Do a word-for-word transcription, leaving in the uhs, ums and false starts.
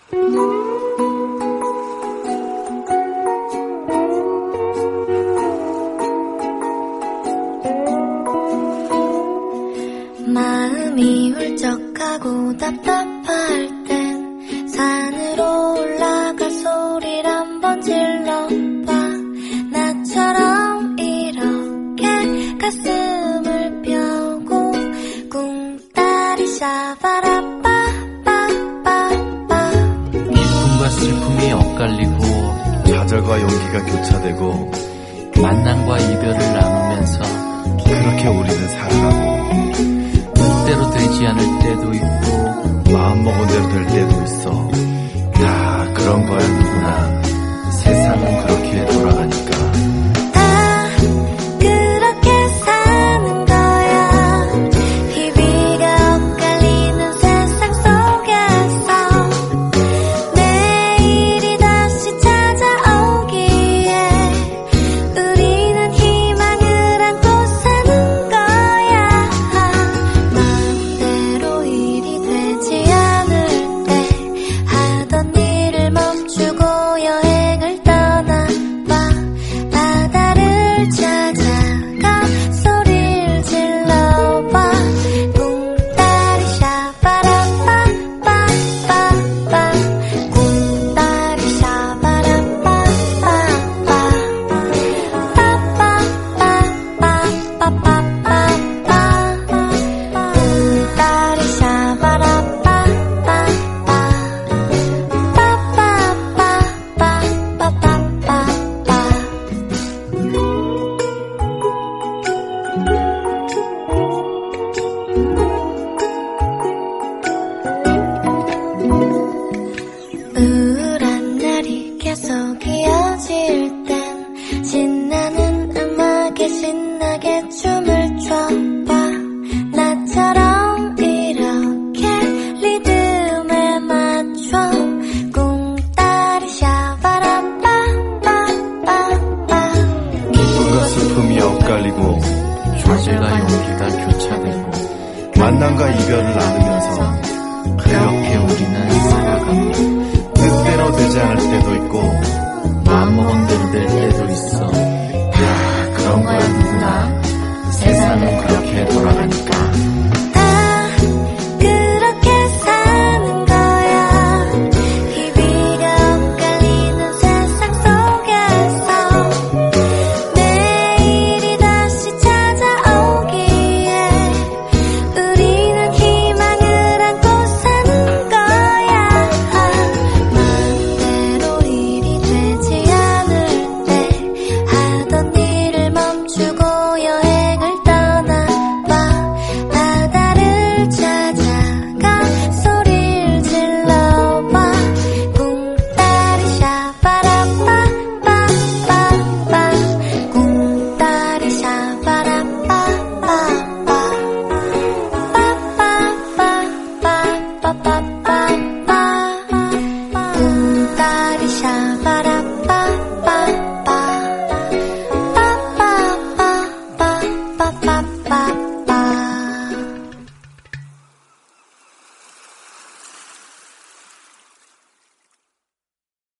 마음이 울적하고 답답할 땐 산으로 올라가 소리를 한번 질러봐. 나처럼 이렇게 가슴을 펴고 꿈다리 샤바라빠빠빠빠. 기쁨과 슬픔이 엇갈리고 좌절과 용기가 교차되고 만남과 이별을 나누면서 그렇게 우리는 살아가고 뜻대로 되지 않을 때도 있고 마음먹은 대로 될 때도 있어. 다 그런 거야.